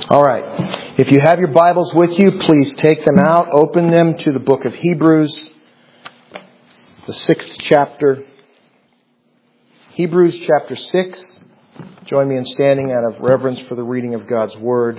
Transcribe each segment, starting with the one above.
All right. If you have your Bibles with you, please take them out. Open them to the book of Hebrews, the 6th chapter. Hebrews chapter 6. Join me in standing out of reverence for the reading of God's Word.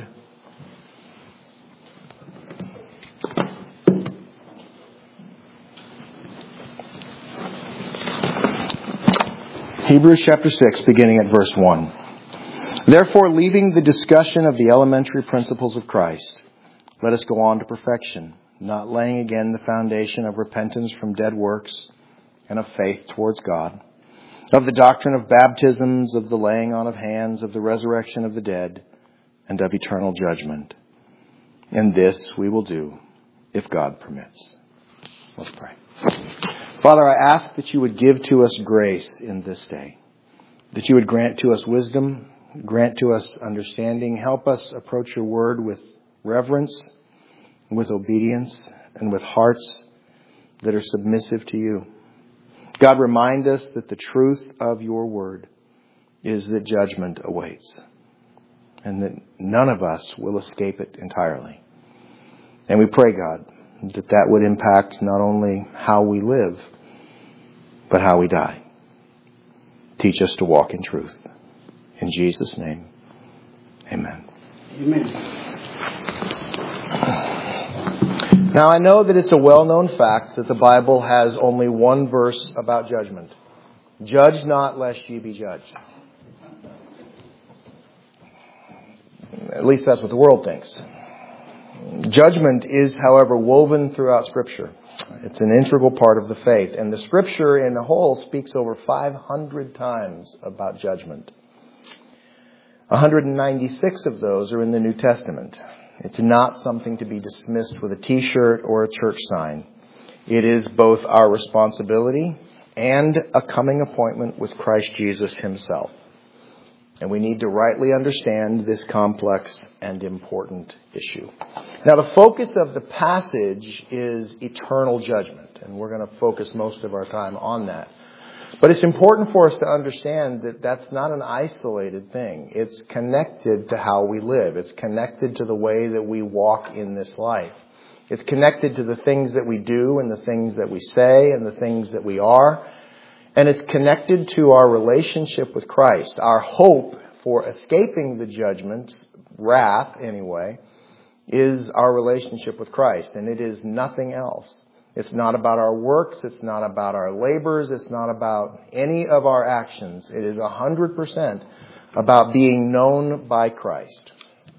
Hebrews chapter 6, beginning at verse 1. Therefore, leaving the discussion of the elementary principles of Christ, let us go on to perfection, not laying again the foundation of repentance from dead works and of faith towards God, of the doctrine of baptisms, of the laying on of hands, of the resurrection of the dead, and of eternal judgment. And this we will do if God permits. Let's pray. Father, I ask that you would give to us grace in this day, that you would grant to us wisdom, grant to us understanding. Help us approach your word with reverence, with obedience, and with hearts that are submissive to you. God, remind us that the truth of your word is that judgment awaits and that none of us will escape it entirely. And we pray, God, that that would impact not only how we live, but how we die. Teach us to walk in truth. In Jesus' name, amen. Amen. Now, I know that it's a well-known fact that the Bible has only one verse about judgment. Judge not, lest ye be judged. At least that's what the world thinks. Judgment is, however, woven throughout Scripture. It's an integral part of the faith. And the Scripture in the whole speaks over 500 times about judgment. 196 of those are in the New Testament. It's not something to be dismissed with a t-shirt or a church sign. It is both our responsibility and a coming appointment with Christ Jesus himself. And we need to rightly understand this complex and important issue. Now, the focus of the passage is eternal judgment, and we're going to focus most of our time on that. But it's important for us to understand that that's not an isolated thing. It's connected to how we live. It's connected to the way that we walk in this life. It's connected to the things that we do and the things that we say and the things that we are. And it's connected to our relationship with Christ. Our hope for escaping the judgment, wrath anyway, is our relationship with Christ. And it is nothing else. It's not about our works. It's not about our labors. It's not about any of our actions. It is 100% about being known by Christ.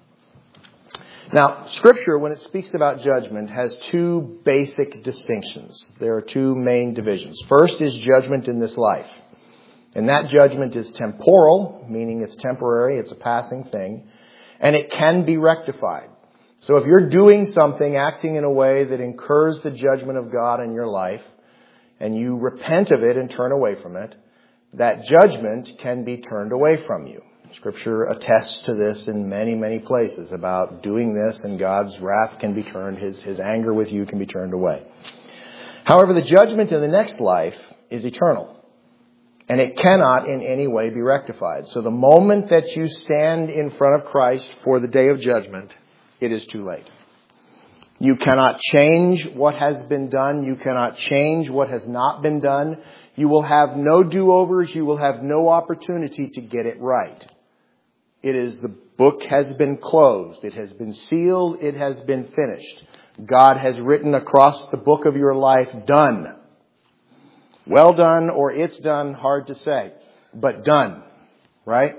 Now, Scripture, when it speaks about judgment, has two basic distinctions. There are two main divisions. First is judgment in this life. And that judgment is temporal, meaning it's temporary, it's a passing thing, and it can be rectified. So if you're doing something, acting in a way that incurs the judgment of God in your life, and you repent of it and turn away from it, that judgment can be turned away from you. Scripture attests to this in many, many places about doing this, and God's wrath can be turned, his anger with you can be turned away. However, the judgment in the next life is eternal, and it cannot in any way be rectified. So the moment that you stand in front of Christ for the day of judgment, it is too late. You cannot change what has been done. You cannot change what has not been done. You will have no do-overs. You will have no opportunity to get it right. It is the book has been closed. It has been sealed. It has been finished. God has written across the book of your life, done. Well done, or it's done, hard to say, but done, right?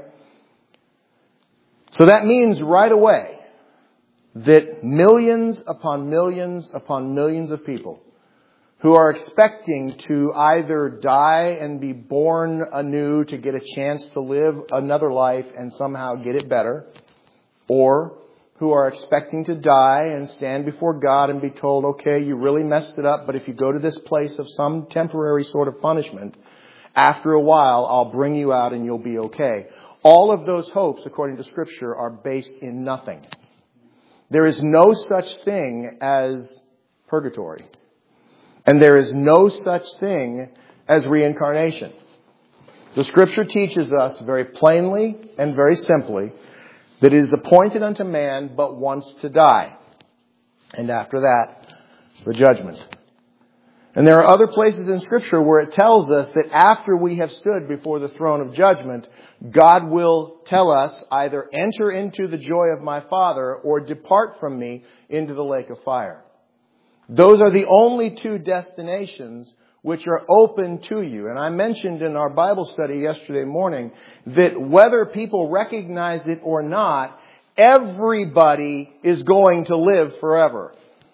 So that means right away that millions upon millions upon millions of people who are expecting to either die and be born anew to get a chance to live another life and somehow get it better, or who are expecting to die and stand before God and be told, okay, you really messed it up, but if you go to this place of some temporary sort of punishment, after a while I'll bring you out and you'll be okay. All of those hopes, according to Scripture, are based in nothing. There is no such thing as purgatory. And there is no such thing as reincarnation. The Scripture teaches us very plainly and very simply that it is appointed unto man but once to die. And after that, the judgment. And there are other places in Scripture where it tells us that after we have stood before the throne of judgment, God will tell us either enter into the joy of my Father or depart from me into the lake of fire. Those are the only two destinations which are open to you. And I mentioned in our Bible study yesterday morning that whether people recognize it or not, everybody is going to live forever.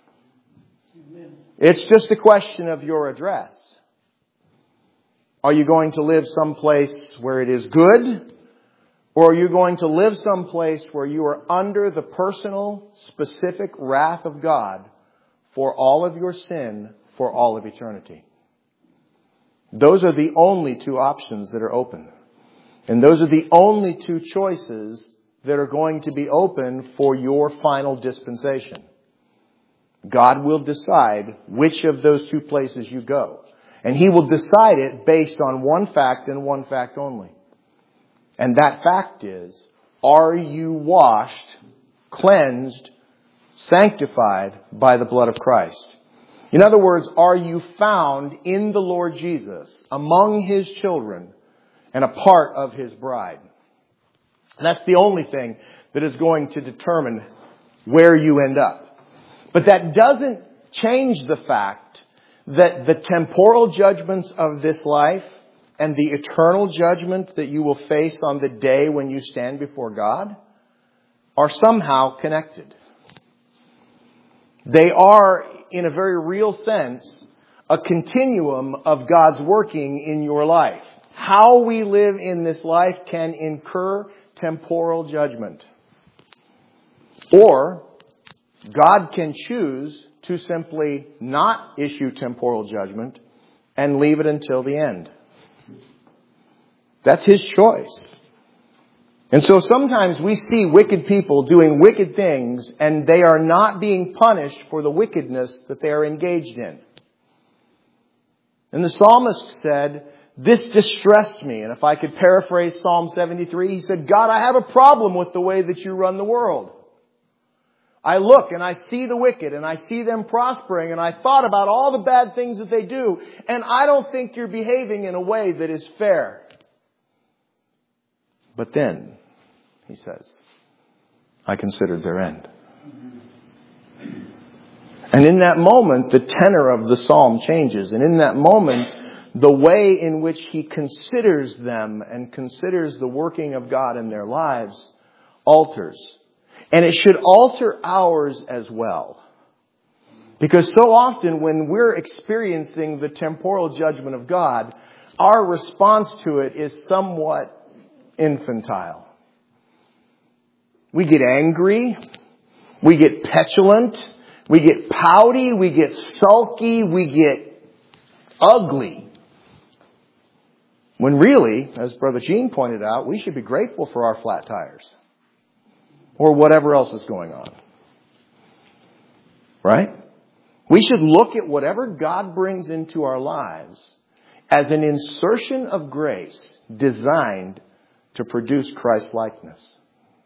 It's just a question of your address. Are you going to live someplace where it is good? Or are you going to live someplace where you are under the personal, specific wrath of God for all of your sin for all of eternity? Those are the only two options that are open. And those are the only two choices that are going to be open for your final dispensation. God will decide which of those two places you go. And He will decide it based on one fact and one fact only. And that fact is, are you washed, cleansed, sanctified by the blood of Christ? In other words, are you found in the Lord Jesus, among His children, and a part of His bride? And that's the only thing that is going to determine where you end up. But that doesn't change the fact that the temporal judgments of this life and the eternal judgment that you will face on the day when you stand before God are somehow connected. They are, in a very real sense, a continuum of God's working in your life. How we live in this life can incur temporal judgment. Or God can choose to simply not issue temporal judgment and leave it until the end. That's His choice. And so sometimes we see wicked people doing wicked things and they are not being punished for the wickedness that they are engaged in. And the psalmist said, "This distressed me." And if I could paraphrase Psalm 73, he said, "God, I have a problem with the way that you run the world. I look and I see the wicked and I see them prospering and I thought about all the bad things that they do and I don't think you're behaving in a way that is fair." But then, he says, I considered their end. And in that moment, the tenor of the psalm changes. And in that moment, the way in which he considers them and considers the working of God in their lives alters. And it should alter ours as well. Because so often when we're experiencing the temporal judgment of God, our response to it is somewhat infantile. We get angry. We get petulant. We get pouty. We get sulky. We get ugly. When really, as Brother Gene pointed out, we should be grateful for our flat tires. Or whatever else is going on. Right? We should look at whatever God brings into our lives as an insertion of grace designed to produce Christ-likeness.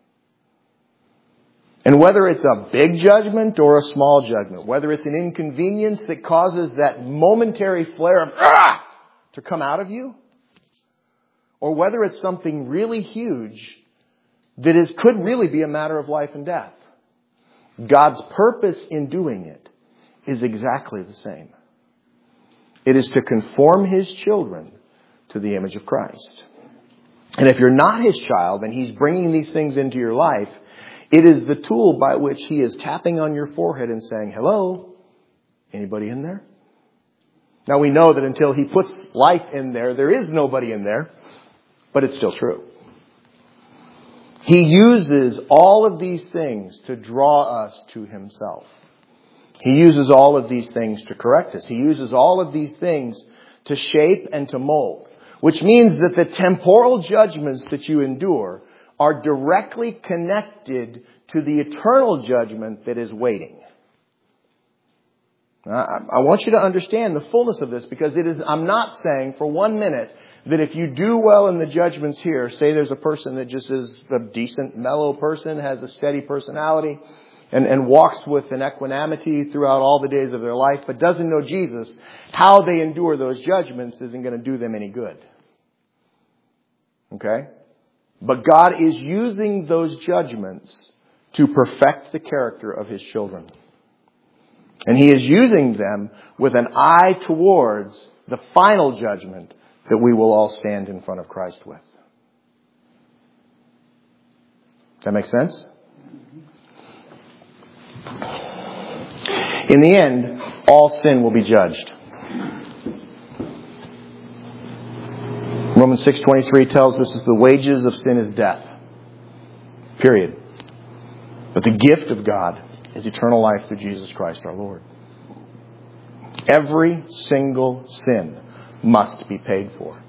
And whether it's a big judgment or a small judgment, whether it's an inconvenience that causes that momentary flare of to come out of you, or whether it's something really huge that could really be a matter of life and death, God's purpose in doing it is exactly the same. It is to conform His children to the image of Christ. And if you're not His child and He's bringing these things into your life, it is the tool by which He is tapping on your forehead and saying, "Hello, anybody in there?" Now we know that until He puts life in there, there is nobody in there, but it's still true. He uses all of these things to draw us to Himself. He uses all of these things to correct us. He uses all of these things to shape and to mold. Which means that the temporal judgments that you endure are directly connected to the eternal judgment that is waiting. I want you to understand the fullness of this, because I'm not saying for 1 minute that if you do well in the judgments here, say there's a person that just is a decent, mellow person, has a steady personality, and walks with an equanimity throughout all the days of their life, but doesn't know Jesus, how they endure those judgments isn't going to do them any good. Okay? But God is using those judgments to perfect the character of His children. And He is using them with an eye towards the final judgment that we will all stand in front of Christ with. Does that make sense? In the end, all sin will be judged. Romans 6:23 tells us that the wages of sin is death. Period. But the gift of God is eternal life through Jesus Christ our Lord. Every single sin must be paid for.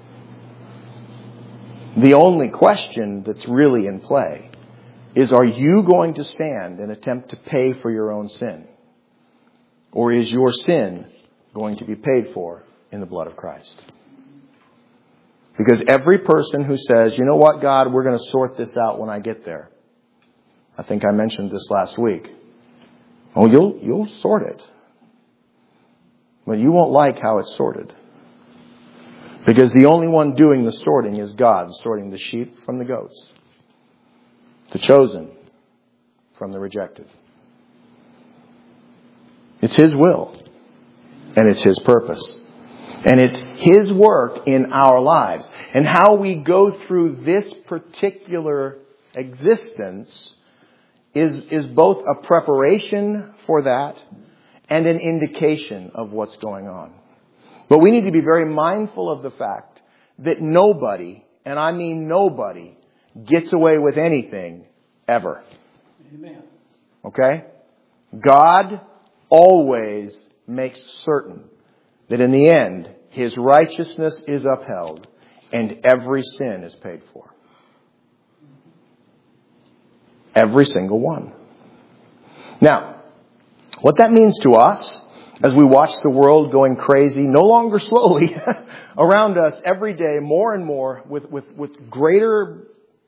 The only question that's really in play is, are you going to stand and attempt to pay for your own sin? Or is your sin going to be paid for in the blood of Christ? Because every person who says, you know what, God, we're going to sort this out when I get there. I think I mentioned this last week. Oh, you'll sort it. But you won't like how it's sorted. Because the only one doing the sorting is God, sorting the sheep from the goats. The chosen from the rejected. It's His will. And it's His purpose. And it's His work in our lives. And how we go through this particular existence is both a preparation for that and an indication of what's going on. But we need to be very mindful of the fact that nobody, and I mean nobody, gets away with anything ever. Amen. Okay? God always makes certain that in the end, His righteousness is upheld and every sin is paid for. Every single one. Now, what that means to us as we watch the world going crazy, no longer slowly, around us every day, more and more, with greater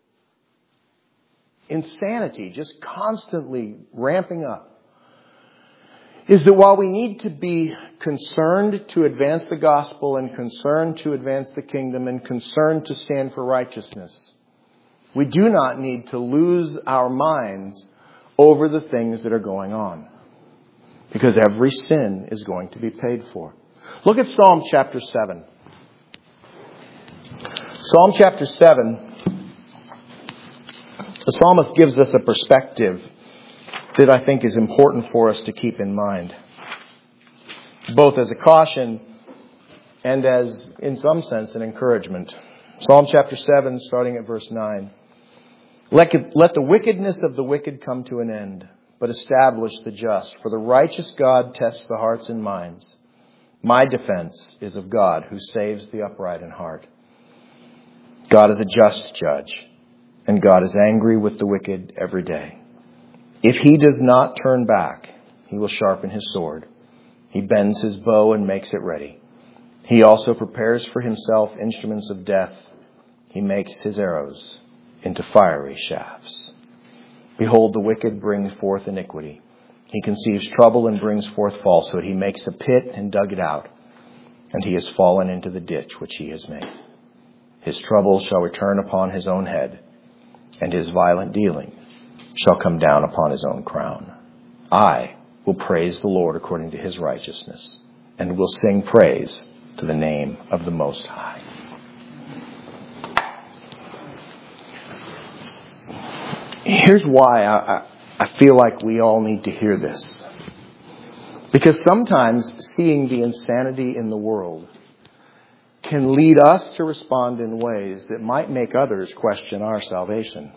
insanity, just constantly ramping up, is that while we need to be concerned to advance the gospel and concerned to advance the kingdom and concerned to stand for righteousness, we do not need to lose our minds over the things that are going on. Because every sin is going to be paid for. Look at Psalm chapter 7. Psalm chapter 7, the psalmist gives us a perspective that I think is important for us to keep in mind. Both as a caution and as, in some sense, an encouragement. Psalm chapter 7, starting at verse 9. Let the wickedness of the wicked come to an end, but establish the just. For the righteous God tests the hearts and minds. My defense is of God, who saves the upright in heart. God is a just judge, and God is angry with the wicked every day. If He does not turn back, He will sharpen His sword. He bends His bow and makes it ready. He also prepares for Himself instruments of death. He makes His arrows into fiery shafts. Behold, the wicked brings forth iniquity. He conceives trouble and brings forth falsehood. He makes a pit and dug it out, and he has fallen into the ditch which he has made. His trouble shall return upon his own head, and his violent dealing shall come down upon his own crown. I will praise the Lord according to His righteousness, and will sing praise to the name of the Most High. Here's why I feel like we all need to hear this. Because sometimes seeing the insanity in the world can lead us to respond in ways that might make others question our salvation.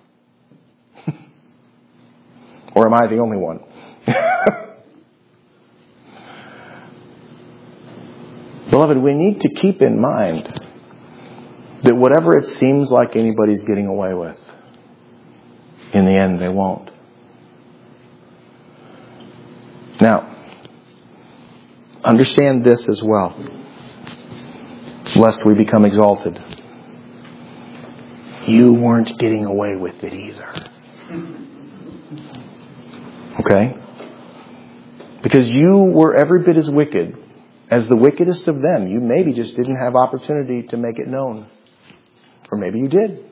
Or am I the only one? Beloved, we need to keep in mind that whatever it seems like anybody's getting away with, in the end, they won't. Now, understand this as well. lest we become exalted. You weren't getting away with it either. Okay? Because you were every bit as wicked as the wickedest of them. You maybe just didn't have opportunity to make it known. Or maybe you did.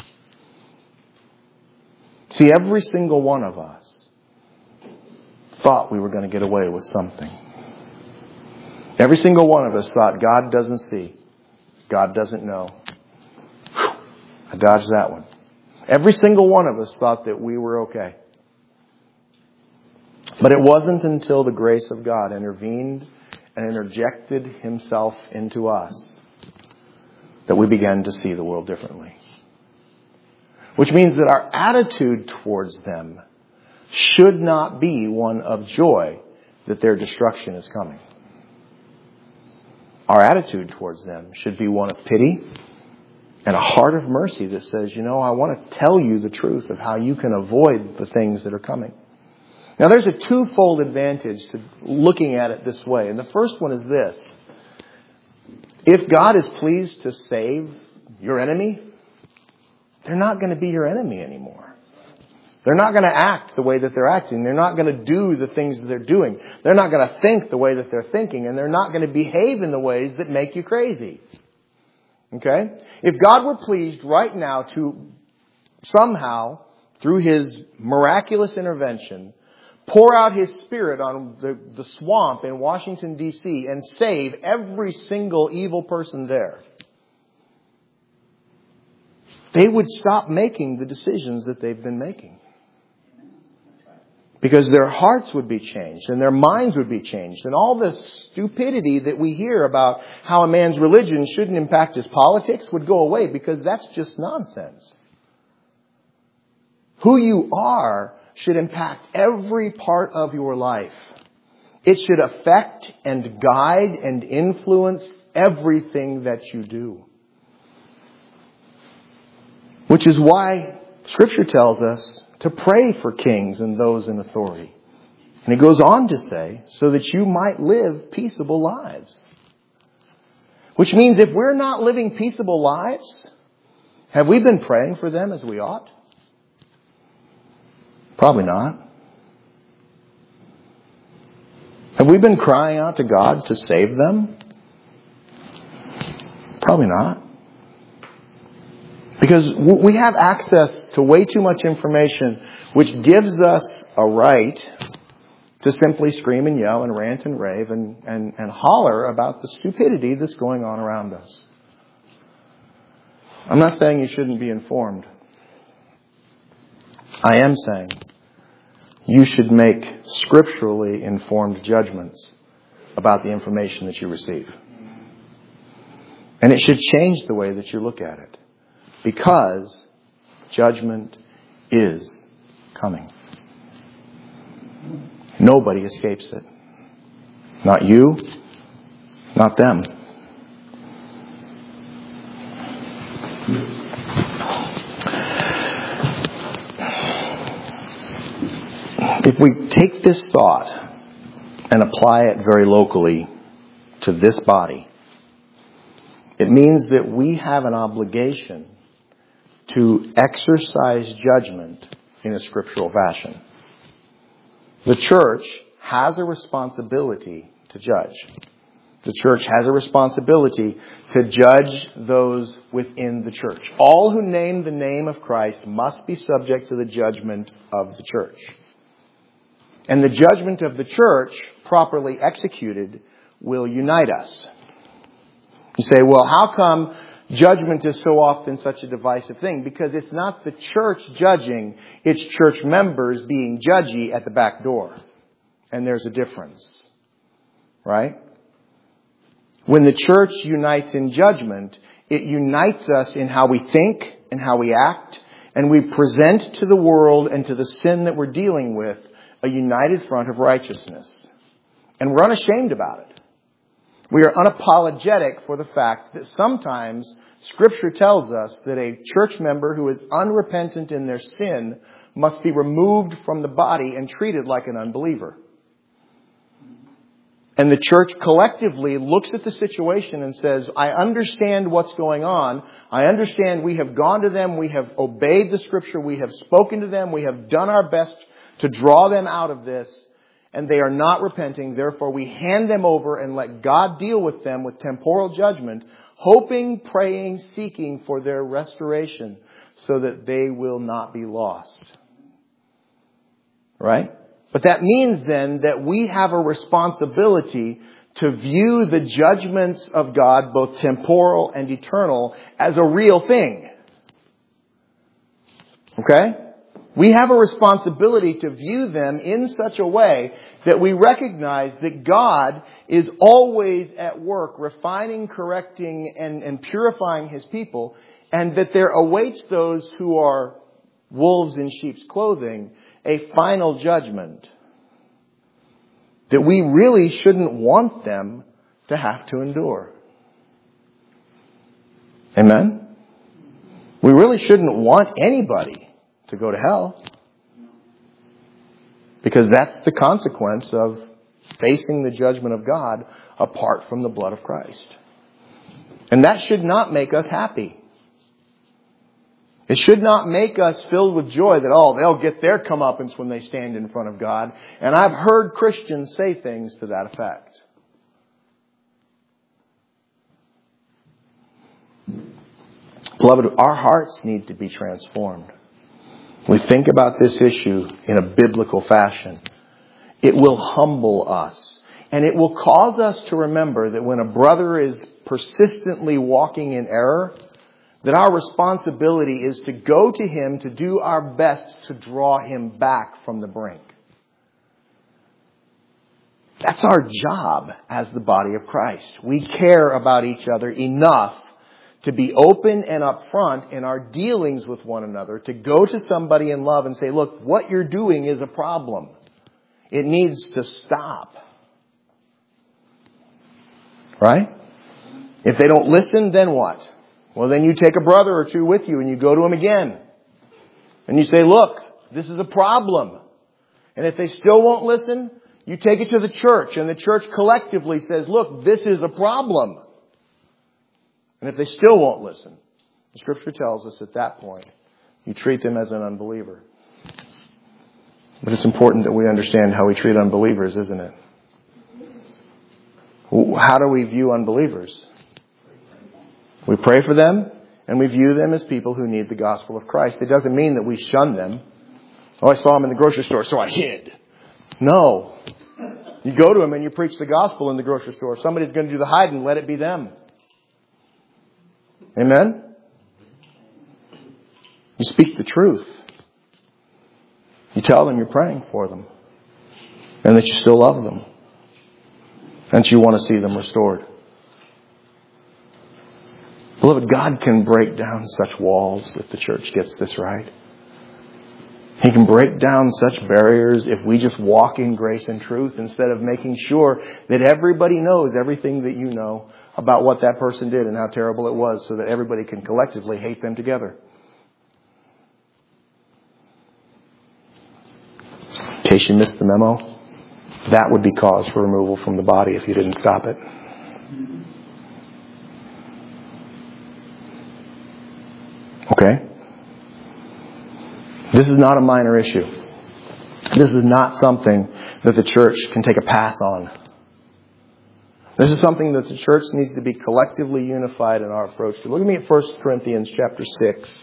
See, every single one of us thought we were going to get away with something. Every single one of us thought God doesn't see. God doesn't know. Whew, I dodged that one. Every single one of us thought that we were okay. But it wasn't until the grace of God intervened and interjected Himself into us that we began to see the world differently. Which means that our attitude towards them should not be one of joy that their destruction is coming. Our attitude towards them should be one of pity and a heart of mercy that says, I want to tell you the truth of how you can avoid the things that are coming. Now, there's a twofold advantage to looking at it this way. And the first one is this. If God is pleased to save your enemy, they're not going to be your enemy anymore. They're not going to act the way that they're acting. They're not going to do the things that they're doing. They're not going to think the way that they're thinking. And they're not going to behave in the ways that make you crazy. Okay? If God were pleased right now to somehow, through His miraculous intervention, pour out His Spirit on the swamp in Washington, D.C. and save every single evil person there, they would stop making the decisions that they've been making. Because their hearts would be changed and their minds would be changed. And all the stupidity that we hear about how a man's religion shouldn't impact his politics would go away, because that's just nonsense. Who you are should impact every part of your life. It should affect and guide and influence everything that you do. Which is why Scripture tells us to pray for kings and those in authority. And it goes on to say, so that you might live peaceable lives. Which means if we're not living peaceable lives, have we been praying for them as we ought? Probably not. Have we been crying out to God to save them? Probably not. Because we have access to way too much information, which gives us a right to simply scream and yell and rant and rave and holler about the stupidity that's going on around us. I'm not saying you shouldn't be informed. I am saying you should make scripturally informed judgments about the information that you receive. And it should change the way that you look at it. Because judgment is coming. Nobody escapes it. Not you, not them. If we take this thought and apply it very locally to this body, it means that we have an obligation to exercise judgment in a scriptural fashion. The church has a responsibility to judge. The church has a responsibility to judge those within the church. All who name the name of Christ must be subject to the judgment of the church. And the judgment of the church, properly executed, will unite us. You say, well, how come judgment is so often such a divisive thing? Because it's not the church judging, it's church members being judgy at the back door. And there's a difference. Right? When the church unites in judgment, it unites us in how we think and how we act. And we present to the world and to the sin that we're dealing with a united front of righteousness. And we're unashamed about it. We are unapologetic for the fact that sometimes Scripture tells us that a church member who is unrepentant in their sin must be removed from the body and treated like an unbeliever. And the church collectively looks at the situation and says, I understand what's going on. I understand we have gone to them. We have obeyed the Scripture. We have spoken to them. We have done our best to draw them out of this. And they are not repenting. Therefore, we hand them over and let God deal with them with temporal judgment, hoping, praying, seeking for their restoration so that they will not be lost. Right? But that means then that we have a responsibility to view the judgments of God, both temporal and eternal, as a real thing. Okay? We have a responsibility to view them in such a way that we recognize that God is always at work refining, correcting, and purifying His people, and that there awaits those who are wolves in sheep's clothing a final judgment that we really shouldn't want them to have to endure. Amen? We really shouldn't want anybody to go to hell, because that's the consequence of facing the judgment of God apart from the blood of Christ. And that should not make us happy. It should not make us filled with joy that, they'll get their comeuppance when they stand in front of God. And I've heard Christians say things to that effect. Beloved, our hearts need to be transformed. We think about this issue in a biblical fashion. It will humble us. And it will cause us to remember that when a brother is persistently walking in error, that our responsibility is to go to him to do our best to draw him back from the brink. That's our job as the body of Christ. We care about each other enough to be open and upfront in our dealings with one another, to go to somebody in love and say, look, what you're doing is a problem. It needs to stop. Right? If they don't listen, then what? Well, then you take a brother or two with you and you go to them again. And you say, look, this is a problem. And if they still won't listen, you take it to the church. And the church collectively says, look, this is a problem. And if they still won't listen, the Scripture tells us at that point, you treat them as an unbeliever. But it's important that we understand how we treat unbelievers, isn't it? How do we view unbelievers? We pray for them, and we view them as people who need the gospel of Christ. It doesn't mean that we shun them. Oh, I saw them in the grocery store, so I hid. No. You go to them and you preach the gospel in the grocery store. If somebody's going to do the hiding, let it be them. Amen? You speak the truth. You tell them you're praying for them, and that you still love them, and that you want to see them restored. Beloved, God can break down such walls if the church gets this right. He can break down such barriers if we just walk in grace and truth instead of making sure that everybody knows everything that you know about what that person did and how terrible it was, so that everybody can collectively hate them together. In case you missed the memo, that would be cause for removal from the body if you didn't stop it. Okay? This is not a minor issue. This is not something that the church can take a pass on. This is something that the church needs to be collectively unified in our approach to. Look at me at 1 Corinthians chapter 6.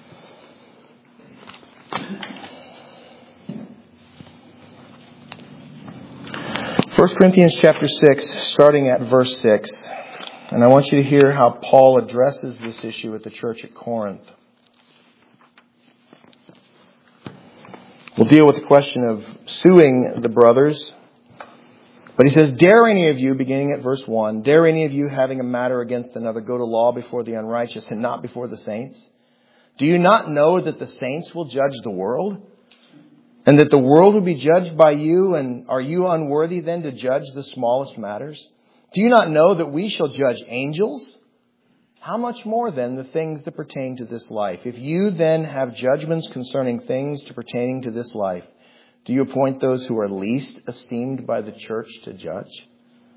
1 Corinthians chapter 6, starting at verse 6. And I want you to hear how Paul addresses this issue at the church at Corinth. We'll deal with the question of suing the brothers. But he says, dare any of you, beginning at verse 1, dare any of you having a matter against another go to law before the unrighteous and not before the saints? Do you not know that the saints will judge the world? And that the world will be judged by you? And are you unworthy then to judge the smallest matters? Do you not know that we shall judge angels? How much more then the things that pertain to this life? If you then have judgments concerning things pertaining to this life, do you appoint those who are least esteemed by the church to judge?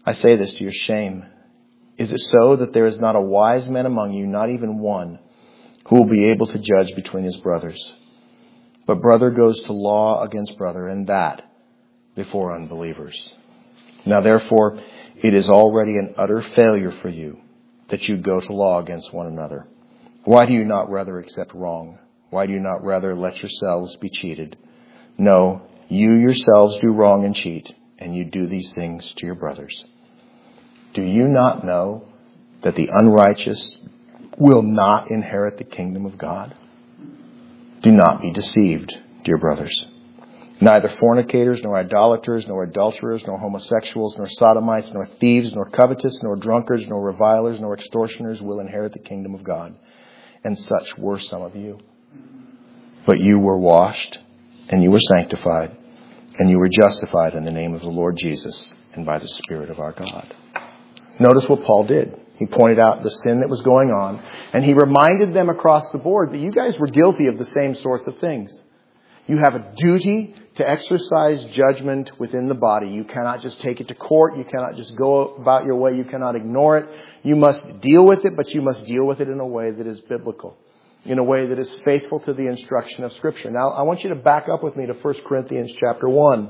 I say this to your shame. Is it so that there is not a wise man among you, not even one, who will be able to judge between his brothers? But brother goes to law against brother, and that before unbelievers. Now therefore, it is already an utter failure for you that you go to law against one another. Why do you not rather accept wrong? Why do you not rather let yourselves be cheated? No, you yourselves do wrong and cheat, and you do these things to your brothers. Do you not know that the unrighteous will not inherit the kingdom of God? Do not be deceived, dear brothers. Neither fornicators, nor idolaters, nor adulterers, nor homosexuals, nor sodomites, nor thieves, nor covetous, nor drunkards, nor revilers, nor extortioners will inherit the kingdom of God. And such were some of you. But you were washed, and you were sanctified, and you were justified in the name of the Lord Jesus and by the Spirit of our God. Notice what Paul did. He pointed out the sin that was going on, and he reminded them across the board that you guys were guilty of the same sorts of things. You have a duty to exercise judgment within the body. You cannot just take it to court. You cannot just go about your way. You cannot ignore it. You must deal with it, but you must deal with it in a way that is biblical, in a way that is faithful to the instruction of Scripture. Now, I want you to back up with me to 1 Corinthians chapter 1.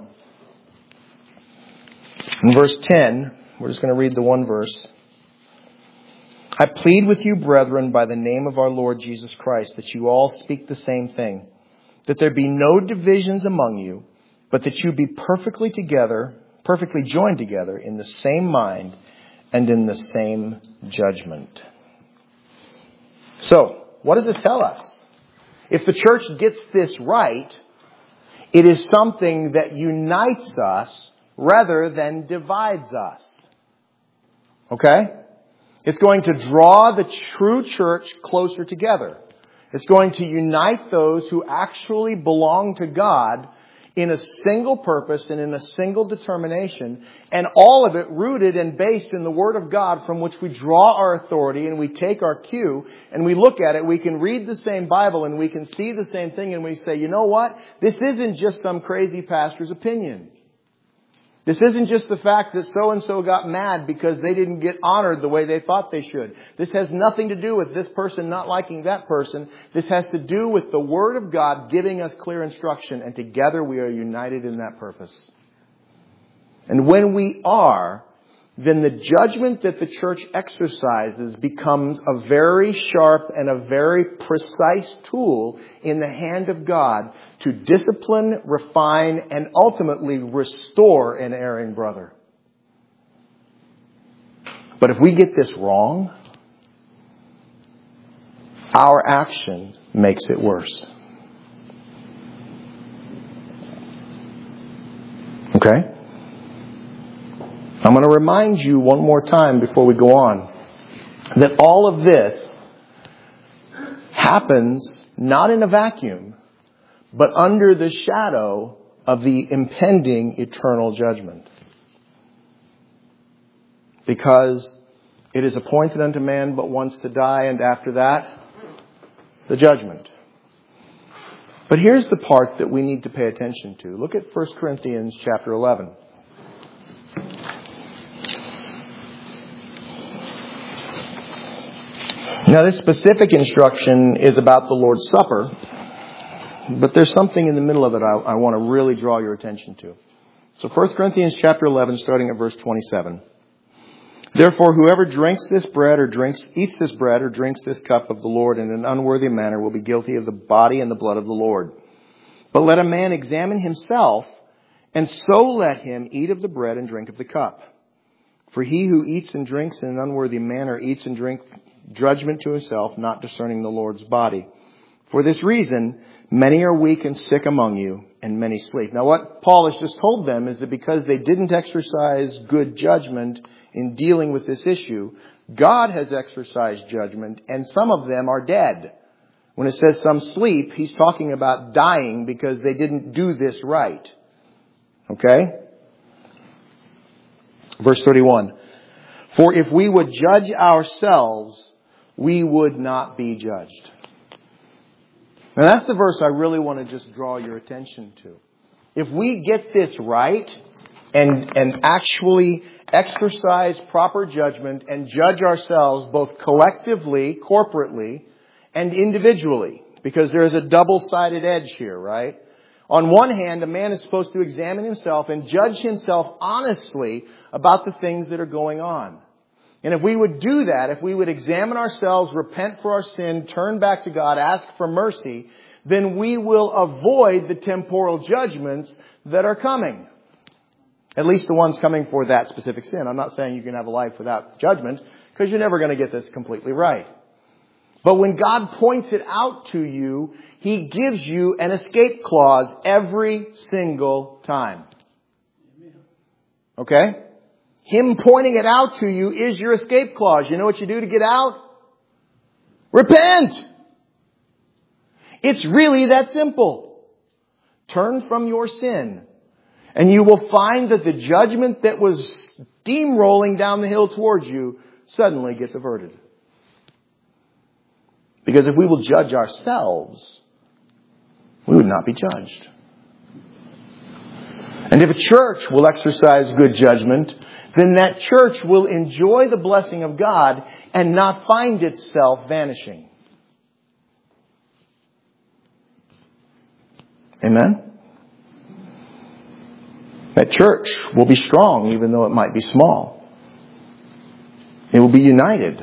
In verse 10, we're just going to read the one verse. I plead with you, brethren, by the name of our Lord Jesus Christ, that you all speak the same thing, that there be no divisions among you, but that you be perfectly joined together in the same mind and in the same judgment. So, what does it tell us? If the church gets this right, it is something that unites us rather than divides us. Okay? It's going to draw the true church closer together. It's going to unite those who actually belong to God in a single purpose and in a single determination, and all of it rooted and based in the Word of God, from which we draw our authority and we take our cue and we look at it. We can read the same Bible and we can see the same thing, and we say, you know what? This isn't just some crazy pastor's opinion. This isn't just the fact that so-and-so got mad because they didn't get honored the way they thought they should. This has nothing to do with this person not liking that person. This has to do with the Word of God giving us clear instruction, and together we are united in that purpose. And when we are, then the judgment that the church exercises becomes a very sharp and a very precise tool in the hand of God to discipline, refine, and ultimately restore an erring brother. But if we get this wrong, our action makes it worse. Okay? I'm going to remind you one more time before we go on that all of this happens not in a vacuum, but under the shadow of the impending eternal judgment. Because it is appointed unto man but once to die, and after that, the judgment. But here's the part that we need to pay attention to. Look at 1 Corinthians chapter 11. Now, this specific instruction is about the Lord's Supper, but there's something in the middle of it I want to really draw your attention to. So 1 Corinthians chapter 11, starting at verse 27. Therefore, whoever drinks this bread or eats this bread or drinks this cup of the Lord in an unworthy manner will be guilty of the body and the blood of the Lord. But let a man examine himself, and so let him eat of the bread and drink of the cup. For he who eats and drinks in an unworthy manner eats and drinks judgment to himself, not discerning the Lord's body. For this reason, many are weak and sick among you, and many sleep. Now, what Paul has just told them is that because they didn't exercise good judgment in dealing with this issue, God has exercised judgment, and some of them are dead. When it says some sleep, he's talking about dying because they didn't do this right. Okay? Verse 31. For if we would judge ourselves, we would not be judged. Now that's the verse I really want to just draw your attention to. If we get this right, and actually exercise proper judgment and judge ourselves both collectively, corporately, and individually. Because there is a double-sided edge here, right? On one hand, a man is supposed to examine himself and judge himself honestly about the things that are going on. And if we would do that, if we would examine ourselves, repent for our sin, turn back to God, ask for mercy, then we will avoid the temporal judgments that are coming. At least the ones coming for that specific sin. I'm not saying you can have a life without judgment, because you're never going to get this completely right. But when God points it out to you, He gives you an escape clause every single time. Okay? Him pointing it out to you is your escape clause. You know what you do to get out? Repent! It's really that simple. Turn from your sin. And you will find that the judgment that was steamrolling down the hill towards you suddenly gets averted. Because if we will judge ourselves, we would not be judged. And if a church will exercise good judgment, then that church will enjoy the blessing of God and not find itself vanishing. Amen? That church will be strong even though it might be small. It will be united.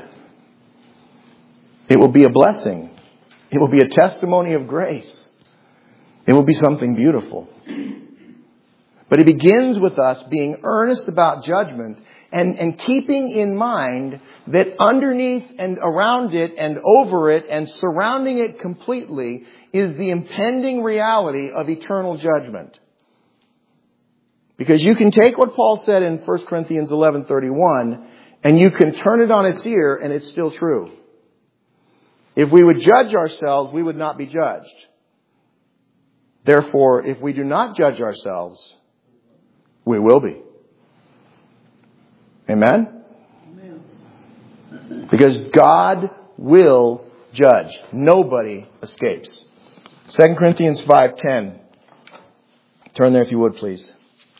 It will be a blessing. It will be a testimony of grace. It will be something beautiful. But it begins with us being earnest about judgment and keeping in mind that underneath and around it and over it and surrounding it completely is the impending reality of eternal judgment. Because you can take what Paul said in 1 Corinthians 11:31 and you can turn it on its ear and it's still true. If we would judge ourselves, we would not be judged. Therefore, if we do not judge ourselves, we will be. Amen? Amen. Because God will judge. Nobody escapes. 2 Corinthians 5:10. Turn there if you would, please.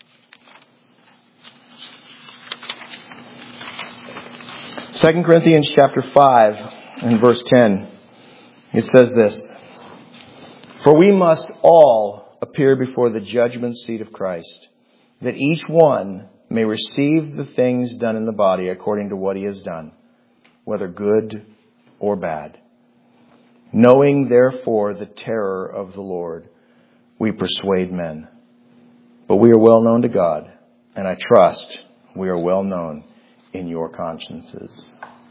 2 Corinthians chapter 5 and verse 10. It says this. For we must all appear before the judgment seat of Christ, that each one may receive the things done in the body according to what he has done, whether good or bad. Knowing therefore the terror of the Lord, we persuade men. But we are well known to God, and I trust we are well known in your consciences.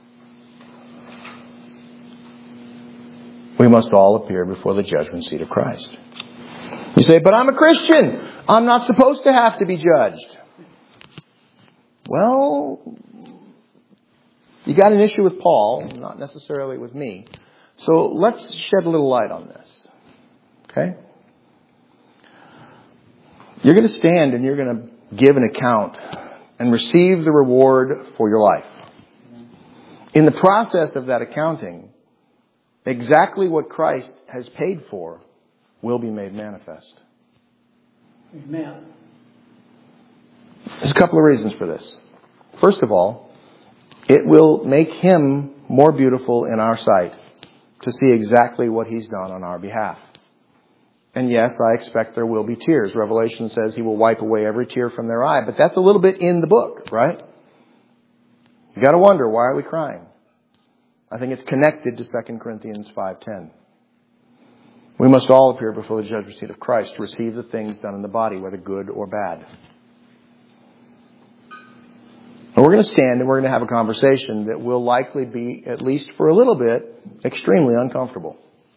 We must all appear before the judgment seat of Christ. You say, but I'm a Christian. I'm not supposed to have to be judged. Well, you got an issue with Paul, not necessarily with me. So let's shed a little light on this. Okay? You're going to stand and you're going to give an account and receive the reward for your life. In the process of that accounting, exactly what Christ has paid for will be made manifest. Amen. There's a couple of reasons for this. First of all, it will make Him more beautiful in our sight to see exactly what He's done on our behalf. And yes, I expect there will be tears. Revelation says He will wipe away every tear from their eye. But that's a little bit in the book, right? You got to wonder, why are we crying? I think it's connected to 2 Corinthians 5:10. We must all appear before the judgment seat of Christ to receive the things done in the body, whether good or bad. And we're going to stand and we're going to have a conversation that will likely be, at least for a little bit, extremely uncomfortable.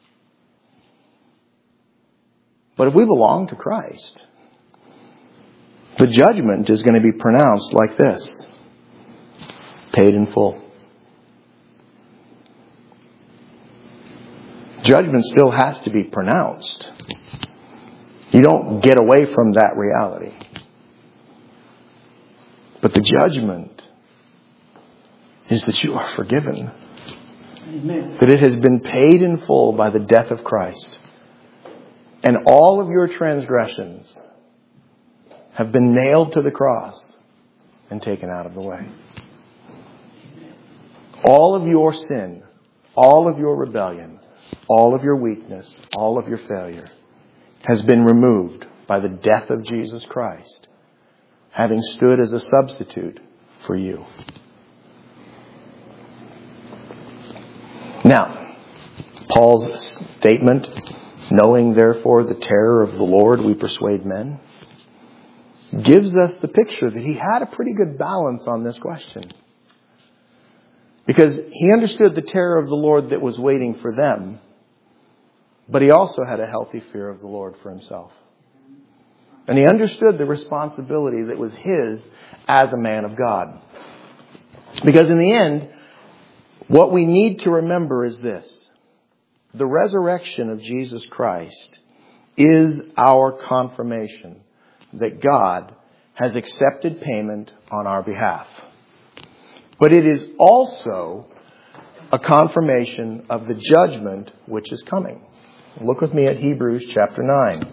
But if we belong to Christ, the judgment is going to be pronounced like this. Paid in full. Judgment still has to be pronounced. You don't get away from that reality. But the judgment is that you are forgiven. Amen. That it has been paid in full by the death of Christ. And all of your transgressions have been nailed to the cross and taken out of the way. All of your sin, all of your rebellion, all of your weakness, all of your failure has been removed by the death of Jesus Christ, having stood as a substitute for you. Now, Paul's statement, knowing therefore the terror of the Lord, we persuade men, gives us the picture that he had a pretty good balance on this question. Because he understood the terror of the Lord that was waiting for them, but he also had a healthy fear of the Lord for himself. And he understood the responsibility that was his as a man of God. Because in the end, what we need to remember is this. The resurrection of Jesus Christ is our confirmation that God has accepted payment on our behalf. But it is also a confirmation of the judgment which is coming. Look with me at Hebrews chapter 9.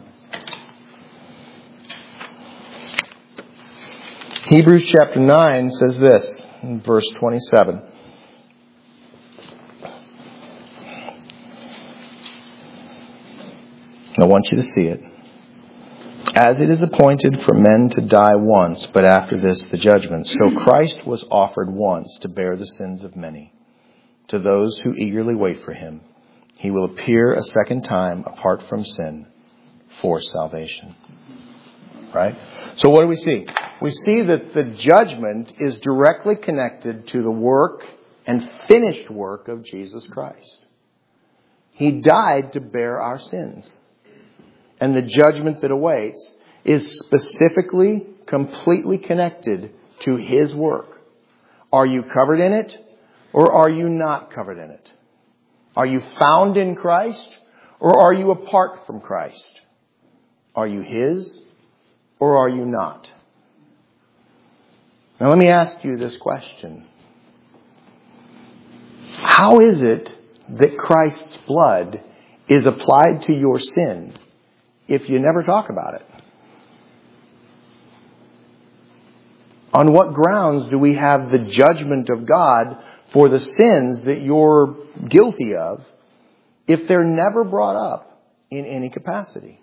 Hebrews chapter 9 says this in verse 27. I want you to see it. As it is appointed for men to die once, but after this the judgment, so Christ was offered once to bear the sins of many. To those who eagerly wait for him, he will appear a second time apart from sin for salvation. Right? So what do we see? We see that the judgment is directly connected to the work and finished work of Jesus Christ. He died to bear our sins. And the judgment that awaits is specifically, completely connected to his work. Are you covered in it, or are you not covered in it? Are you found in Christ, or are you apart from Christ? Are you his, or are you not? Now let me ask you this question. How is it that Christ's blood is applied to your sin if you never talk about it? On what grounds do we have the judgment of God for the sins that you're guilty of if they're never brought up in any capacity?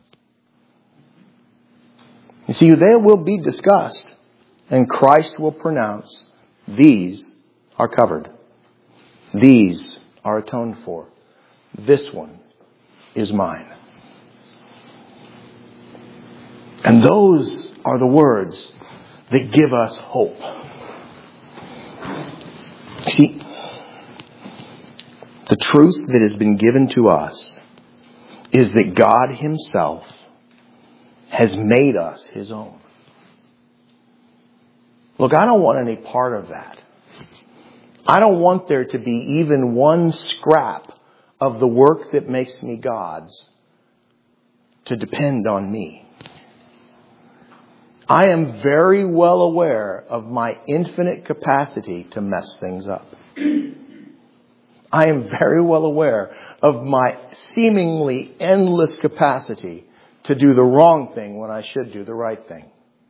You see, they will be discussed, and Christ will pronounce, these are covered. These are atoned for. This one is mine. And those are the words that give us hope. See, the truth that has been given to us is that God himself has made us his own. Look, I don't want any part of that. I don't want there to be even one scrap of the work that makes me God's to depend on me. I am very well aware of my infinite capacity to mess things up. I am very well aware of my seemingly endless capacity to do the wrong thing when I should do the right thing.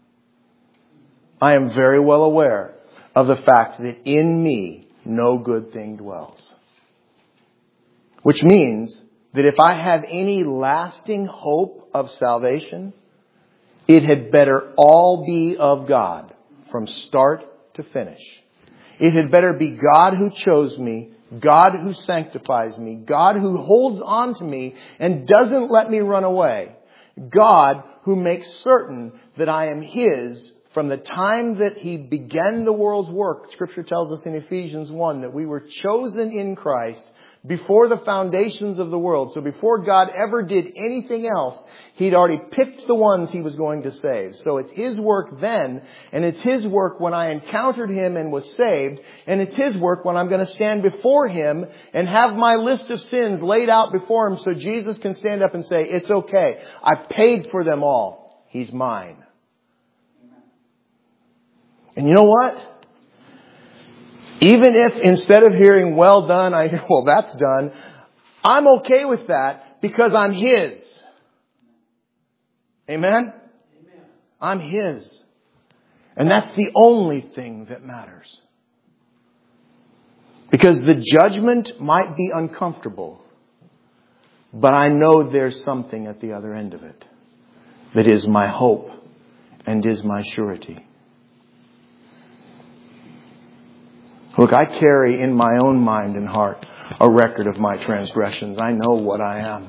I am very well aware of the fact that in me no good thing dwells. Which means that if I have any lasting hope of salvation, it had better all be of God from start to finish. It had better be God who chose me, God who sanctifies me, God who holds on to me and doesn't let me run away. God who makes certain that I am his from the time that he began the world's work. Scripture tells us in Ephesians 1 that we were chosen in Christ before the foundations of the world. So before God ever did anything else, he'd already picked the ones he was going to save. So it's his work then, and it's his work when I encountered him and was saved, and it's his work when I'm going to stand before him and have my list of sins laid out before him so Jesus can stand up and say, it's okay. I paid for them all. He's mine. And you know what? Even if instead of hearing, well done, I hear, well, that's done, I'm okay with that because I'm his. Amen? I'm His. And that's the only thing that matters. Because the judgment might be uncomfortable, but I know there's something at the other end of it that is my hope and is my surety. Look, I carry in my own mind and heart a record of my transgressions. I know what I am.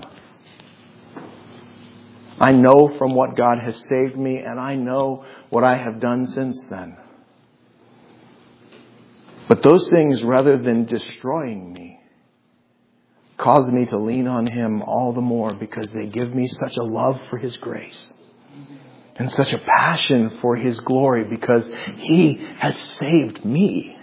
I know from what God has saved me, and I know what I have done since then. But those things, rather than destroying me, cause me to lean on Him all the more because they give me such a love for His grace and such a passion for His glory because He has saved me.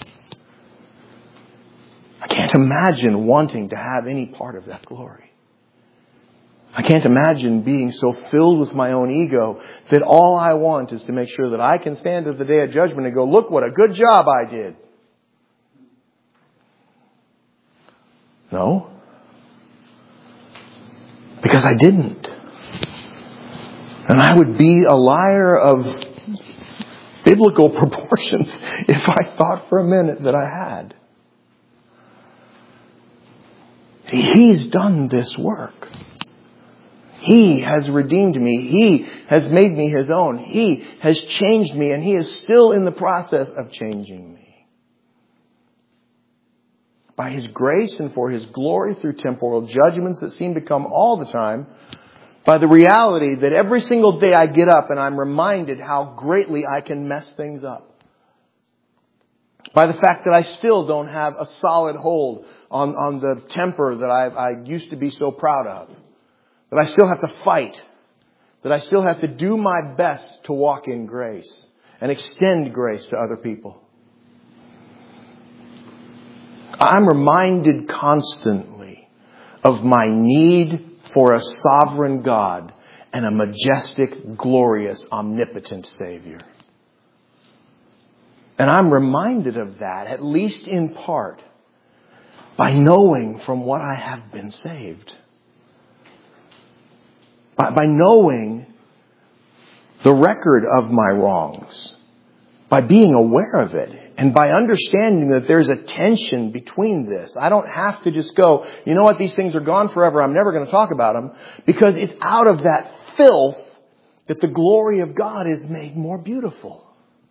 I can't imagine wanting to have any part of that glory. I can't imagine being so filled with my own ego that all I want is to make sure that I can stand at the day of judgment and go, look what a good job I did. No. Because I didn't. And I would be a liar of biblical proportions if I thought for a minute that I had. He's done this work. He has redeemed me. He has made me His own. He has changed me, and He is still in the process of changing me. By His grace and for His glory through temporal judgments that seem to come all the time, by the reality that every single day I get up and I'm reminded how greatly I can mess things up. By the fact that I still don't have a solid hold on the temper that I used to be so proud of. That I still have to fight. That I still have to do my best to walk in grace and extend grace to other people. I'm reminded constantly of my need for a sovereign God and a majestic, glorious, omnipotent Savior. And I'm reminded of that, at least in part, by knowing from what I have been saved. By knowing the record of my wrongs. By being aware of it. And by understanding that there's a tension between this. I don't have to just go, you know what, these things are gone forever. I'm never going to talk about them. Because it's out of that filth that the glory of God is made more beautiful.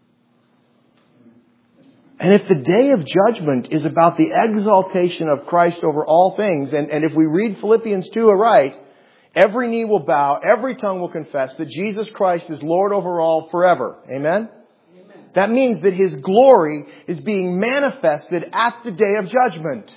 And if the day of judgment is about the exaltation of Christ over all things, and if we read Philippians 2 aright, every knee will bow, every tongue will confess that Jesus Christ is Lord over all forever. Amen? Amen? That means that His glory is being manifested at the day of judgment.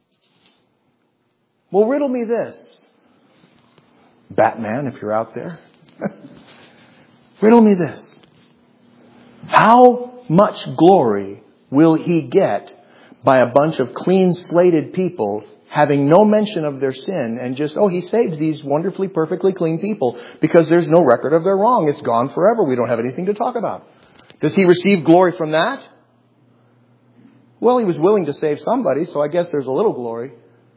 Well, riddle me this. Batman, if you're out there. Riddle me this. How much glory will He get by a bunch of clean-slated people having no mention of their sin and just, He saved these wonderfully, perfectly clean people because there's no record of their wrong. It's gone forever. We don't have anything to talk about. Does He receive glory from that? Well, He was willing to save somebody, so I guess there's a little glory.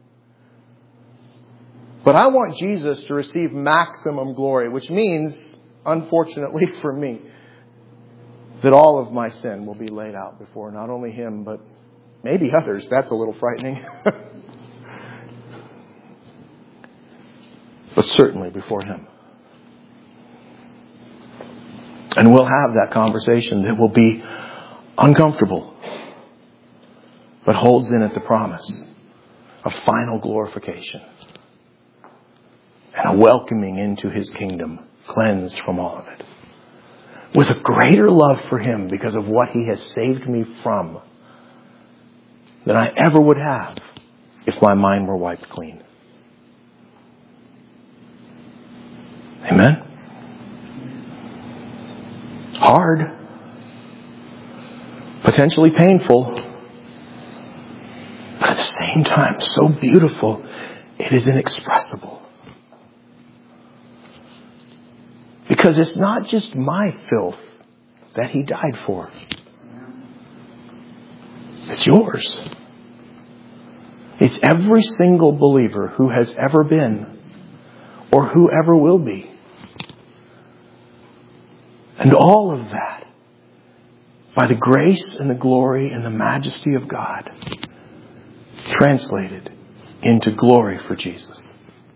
But I want Jesus to receive maximum glory, which means, unfortunately for me, that all of my sin will be laid out before not only Him, but maybe others. That's a little frightening. But certainly before Him. And we'll have that conversation that will be uncomfortable, but holds in it the promise of final glorification and a welcoming into His kingdom, cleansed from all of it. With a greater love for Him because of what He has saved me from than I ever would have if my mind were wiped clean. Amen? Hard. Potentially painful. But at the same time, so beautiful, it is inexpressible. Because it's not just my filth that He died for. It's yours. It's every single believer who has ever been or who ever will be. And all of that, by the grace and the glory and the majesty of God, translated into glory for Jesus.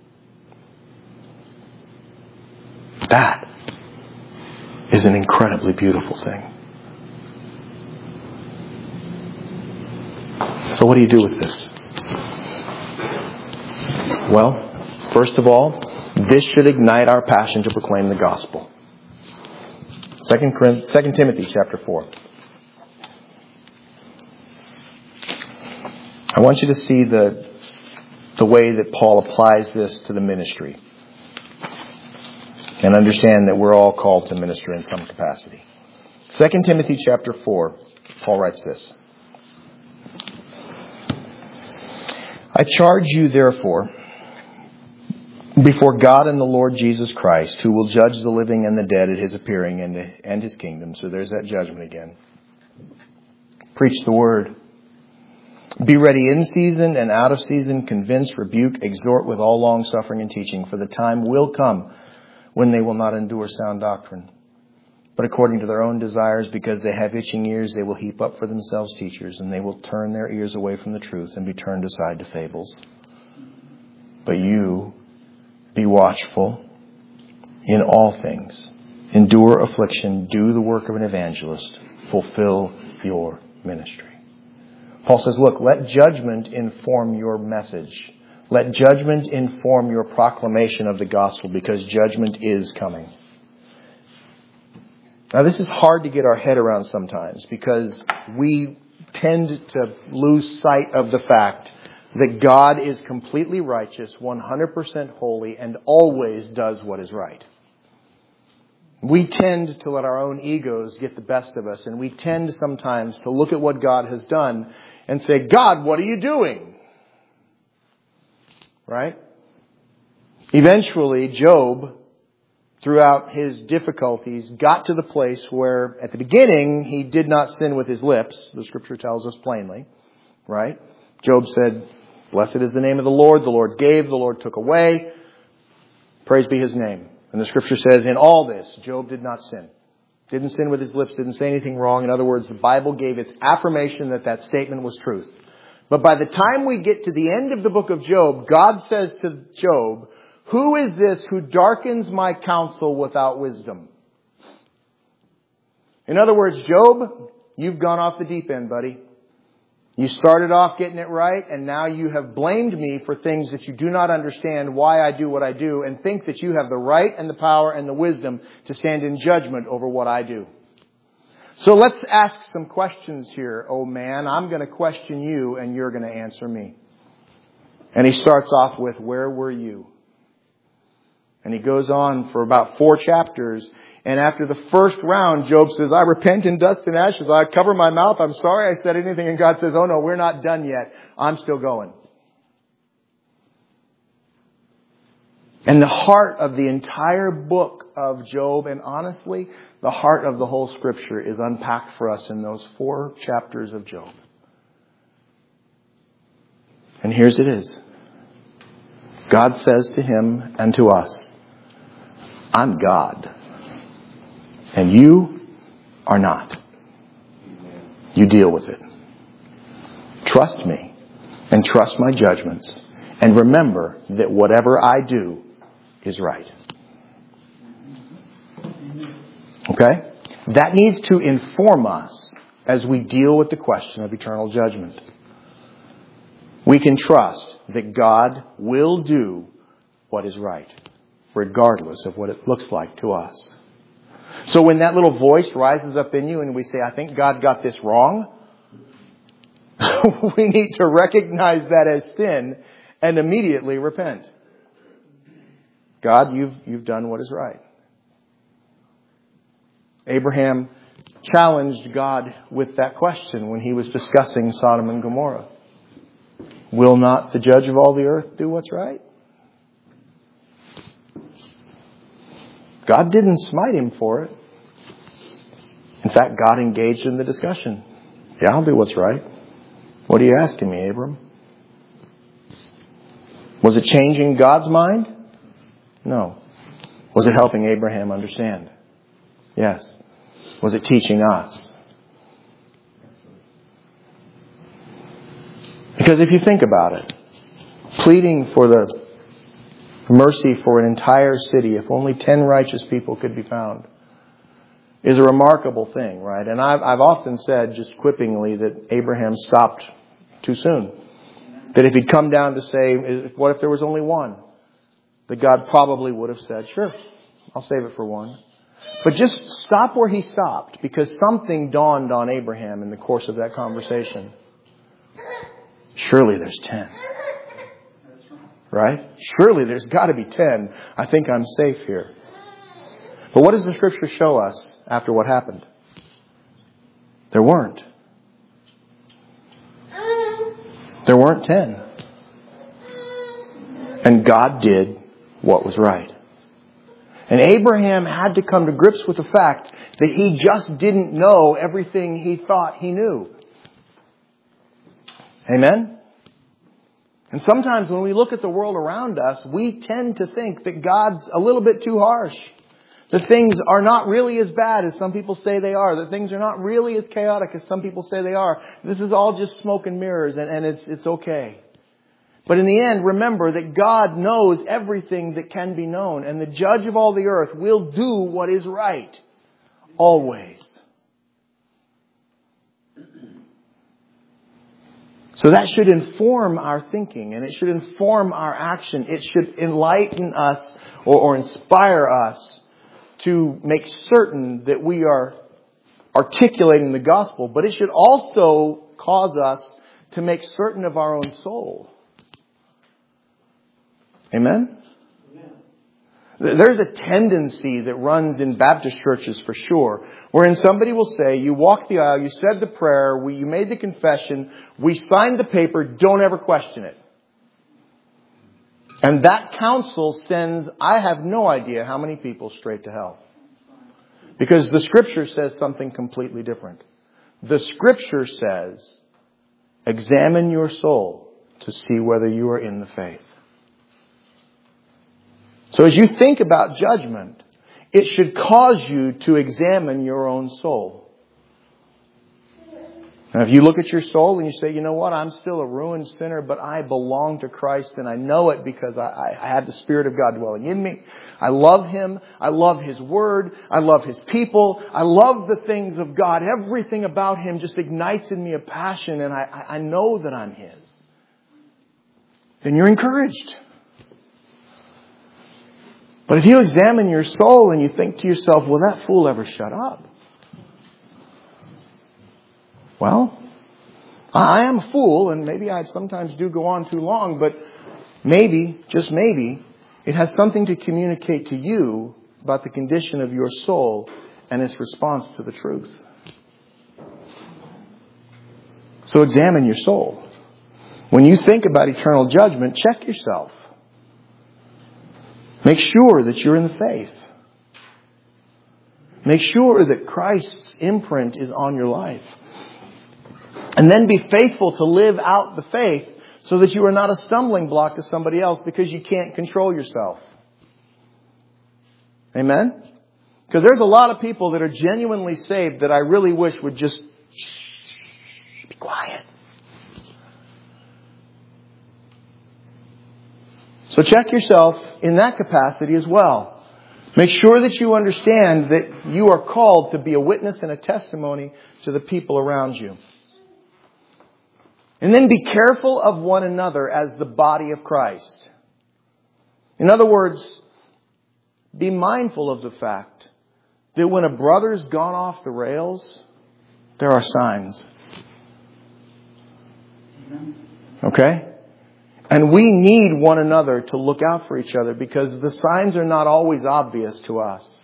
That is an incredibly beautiful thing. So what do you do with this? Well, first of all, this should ignite our passion to proclaim the gospel. 2 Timothy chapter 4. I want you to see the way that Paul applies this to the ministry. And understand that we're all called to minister in some capacity. 2 Timothy chapter 4, Paul writes this. I charge you therefore, before God and the Lord Jesus Christ, who will judge the living and the dead at His appearing and His kingdom. So there's that judgment again. Preach the word. Be ready in season and out of season, convince, rebuke, exhort with all long suffering and teaching. For the time will come when they will not endure sound doctrine. But according to their own desires, because they have itching ears, they will heap up for themselves teachers, and they will turn their ears away from the truth and be turned aside to fables. But you, be watchful in all things. Endure affliction. Do the work of an evangelist. Fulfill your ministry. Paul says, look, let judgment inform your message. Let judgment inform your proclamation of the gospel, because judgment is coming. Now, this is hard to get our head around sometimes, because we tend to lose sight of the fact that God is completely righteous, 100% holy, and always does what is right. We tend to let our own egos get the best of us, and we tend sometimes to look at what God has done and say, God, what are you doing? Right? Eventually, Job, throughout his difficulties, got to the place where at the beginning he did not sin with his lips. The scripture tells us plainly. Right? Job said, blessed is the name of the Lord gave, the Lord took away. Praise be His name. And the scripture says, in all this, Job did not sin. Didn't sin with his lips, didn't say anything wrong. In other words, the Bible gave its affirmation that that statement was truth. But by the time we get to the end of the book of Job, God says to Job, who is this who darkens my counsel without wisdom? In other words, Job, you've gone off the deep end, buddy. You started off getting it right, and now you have blamed me for things that you do not understand why I do what I do, and think that you have the right and the power and the wisdom to stand in judgment over what I do. So let's ask some questions here, oh man. I'm going to question you, and you're going to answer me. And he starts off with, where were you? And he goes on for about 4 chapters. And after the first round, Job says, I repent in dust and ashes. I cover my mouth. I'm sorry I said anything. And God says, oh no, we're not done yet. I'm still going. And the heart of the entire book of Job, and honestly, the heart of the whole scripture, is unpacked for us in those 4 chapters of Job. And here's it is. God says to him and to us, I'm God. And you are not. You deal with it. Trust me and trust my judgments. And remember that whatever I do is right. Okay? That needs to inform us as we deal with the question of eternal judgment. We can trust that God will do what is right, regardless of what it looks like to us. So when that little voice rises up in you and we say, I think God got this wrong, we need to recognize that as sin and immediately repent. God, you've done what is right. Abraham challenged God with that question when he was discussing Sodom and Gomorrah. Will not the judge of all the earth do what's right? God didn't smite him for it. In fact, God engaged in the discussion. Yeah, I'll do what's right. What are you asking me, Abram? Was it changing God's mind? No. Was it helping Abraham understand? Yes. Was it teaching us? Because if you think about it, pleading for the mercy for an entire city, if only 10 righteous people could be found, is a remarkable thing, right? And I've often said, just quippingly, that Abraham stopped too soon. That if he'd come down to say, what if there was only one? That God probably would have said, sure, I'll save it for one. But just stop where he stopped, because something dawned on Abraham in the course of that conversation. Surely there's 10. Right? Surely there's got to be 10. I think I'm safe here. But what does the Scripture show us after what happened? There weren't. There weren't 10. And God did what was right. And Abraham had to come to grips with the fact that he just didn't know everything he thought he knew. Amen? And sometimes when we look at the world around us, we tend to think that God's a little bit too harsh. That things are not really as bad as some people say they are. That things are not really as chaotic as some people say they are. This is all just smoke and mirrors, and it's okay. But in the end, remember that God knows everything that can be known. And the judge of all the earth will do what is right. Always. So that should inform our thinking, and it should inform our action. It should enlighten us or inspire us to make certain that we are articulating the gospel. But it should also cause us to make certain of our own soul. Amen? There's a tendency that runs in Baptist churches for sure, wherein somebody will say, you walked the aisle, you said the prayer, you made the confession, we signed the paper, don't ever question it. And that counsel sends, I have no idea how many people straight to hell. Because the Scripture says something completely different. The Scripture says, examine your soul to see whether you are in the faith. So as you think about judgment, it should cause you to examine your own soul. Now, if you look at your soul and you say, you know what, I'm still a ruined sinner, but I belong to Christ and I know it because I have the Spirit of God dwelling in me. I love Him. I love His Word. I love His people. I love the things of God. Everything about Him just ignites in me a passion, and I know that I'm His. Then you're encouraged. But if you examine your soul and you think to yourself, will that fool ever shut up? Well, I am a fool, and maybe I sometimes do go on too long, but maybe, just maybe, it has something to communicate to you about the condition of your soul and its response to the truth. So examine your soul. When you think about eternal judgment, check yourself. Make sure that you're in the faith. Make sure that Christ's imprint is on your life. And then be faithful to live out the faith so that you are not a stumbling block to somebody else because you can't control yourself. Amen? Because there's a lot of people that are genuinely saved that I really wish would just be quiet. So check yourself in that capacity as well. Make sure that you understand that you are called to be a witness and a testimony to the people around you. And then be careful of one another as the body of Christ. In other words, be mindful of the fact that when a brother's gone off the rails, there are signs. Okay? And we need one another to look out for each other because the signs are not always obvious to us.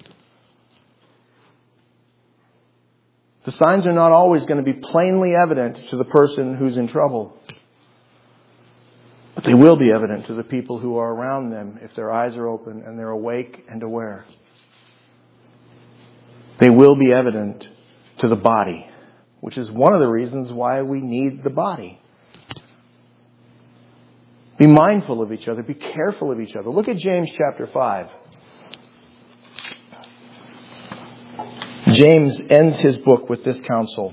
The signs are not always going to be plainly evident to the person who's in trouble. But they will be evident to the people who are around them if their eyes are open and they're awake and aware. They will be evident to the body, which is one of the reasons why we need the body. Be mindful of each other. Be careful of each other. Look at James chapter 5. James ends his book with this counsel.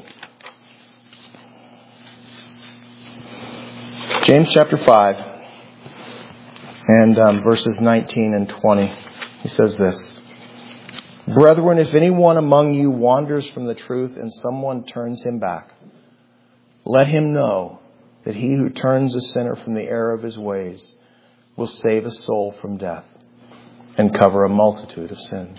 James chapter 5 and verses 19 and 20. He says this. Brethren, if anyone among you wanders from the truth and someone turns him back, let him know that he who turns a sinner from the error of his ways will save a soul from death and cover a multitude of sins.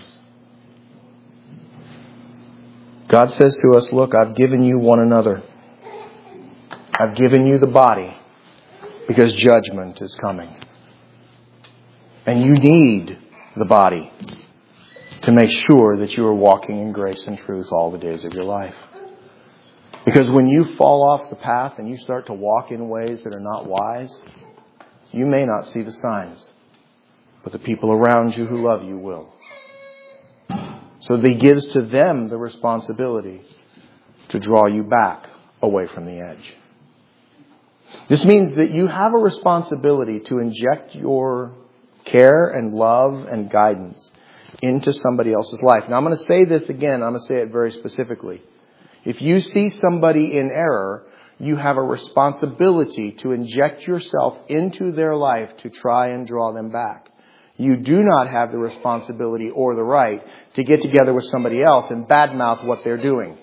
God says to us, look, I've given you one another. I've given you the body because judgment is coming. And you need the body to make sure that you are walking in grace and truth all the days of your life. Because when you fall off the path and you start to walk in ways that are not wise, you may not see the signs, but the people around you who love you will. So He gives to them the responsibility to draw you back away from the edge. This means that you have a responsibility to inject your care and love and guidance into somebody else's life. Now I'm going to say this again. I'm going to say it very specifically. If you see somebody in error, you have a responsibility to inject yourself into their life to try and draw them back. You do not have the responsibility or the right to get together with somebody else and badmouth what they're doing.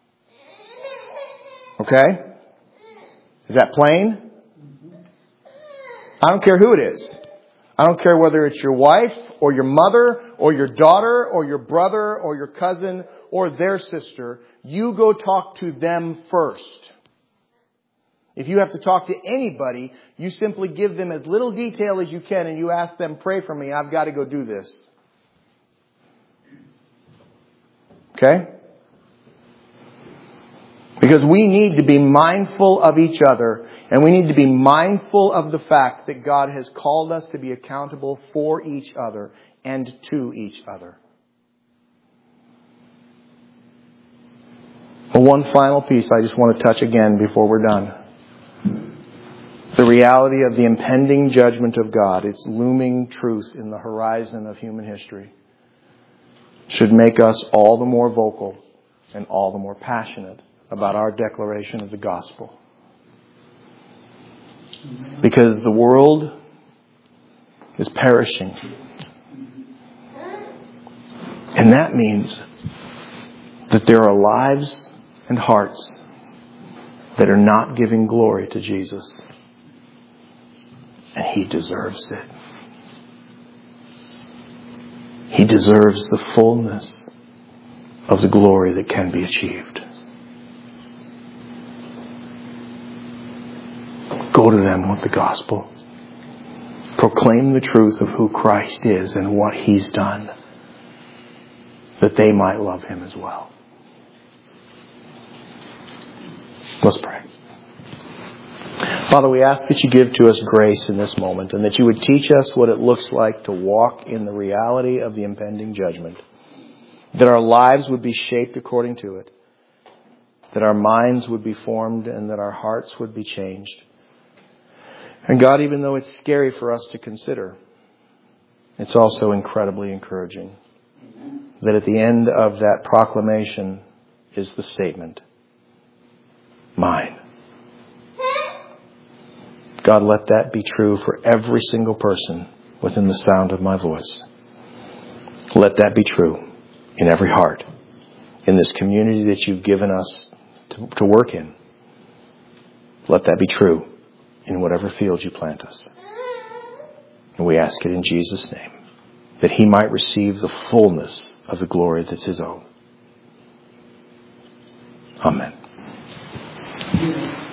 Okay? Is that plain? I don't care who it is. I don't care whether it's your wife or your mother or your daughter or your brother or your cousin or their sister. You go talk to them first. If you have to talk to anybody, you simply give them as little detail as you can and you ask them, pray for me, I've got to go do this. Okay? Because we need to be mindful of each other and we need to be mindful of the fact that God has called us to be accountable for each other and to each other. But one final piece I just want to touch again before we're done. The reality of the impending judgment of God, its looming truth in the horizon of human history, should make us all the more vocal and all the more passionate about our declaration of the gospel. Because the world is perishing. And that means that there are lives and hearts that are not giving glory to Jesus. And He deserves it. He deserves the fullness of the glory that can be achieved. Go to them with the gospel. Proclaim the truth of who Christ is and what He's done, that they might love Him as well. Let's pray. Father, we ask that You give to us grace in this moment and that You would teach us what it looks like to walk in the reality of the impending judgment. That our lives would be shaped according to it. That our minds would be formed and that our hearts would be changed. And God, even though it's scary for us to consider, it's also incredibly encouraging. That at the end of that proclamation is the statement, mine. God, let that be true for every single person within the sound of my voice. Let that be true in every heart, in this community that You've given us to work in. Let that be true in whatever field You plant us. And we ask it in Jesus' name, that He might receive the fullness of the glory that's His own. Amen.